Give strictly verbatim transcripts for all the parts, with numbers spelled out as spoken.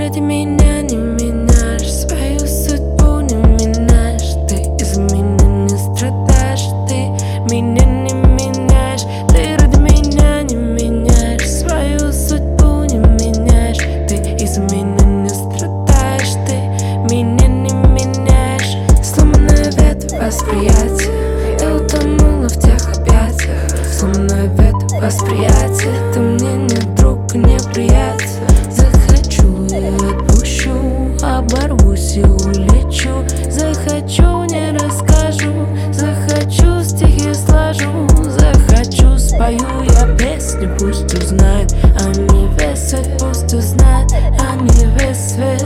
ради меня не меняешь, свою судьбу не меняешь. Ты из меня не страдаешь, ты меня не меняешь. Ты ради меня не меняешь, свою судьбу не меняешь. Ты из меня не страдаешь, ты меня не меняешь. Сломанная ветвь восприятия, я утонула в тех объятиях. Сломанная ветвь восприятия, ты мне не друг, не приятель. Захочу и отпущу, оборвусь и улечу. Захочу, не расскажу, захочу, стихи сложу. Захочу, спою я песню, пусть узнает. А не весь свет, пусть узнает, а не весь свет.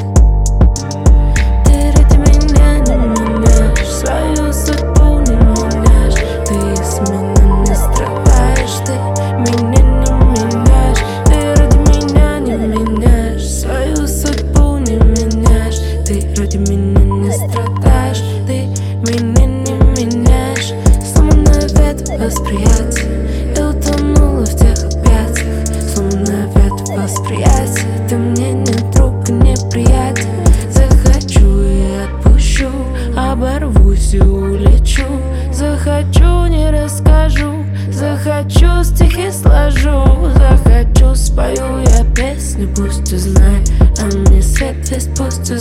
Ты ради меня не меняешь, свою судьбу не меняешь. Ты из меня не страдаешь, ты меня не меняешь. Ты ради меня не меняешь, свою судьбу не меняешь. Ты ради меня не страдаешь, ты меня не меняешь. Сломанная ветвь восприятия, я утонула в тех объятиях. Сломанная ветвь восприятия, ты мне не друг, не приятель. Захочу и отпущу, оборвусь и улечу. Захочу, не расскажу, захочу, стихи сложу. Захочу, спою я песню, пусть узнает. А не свет весь, пусть узнает.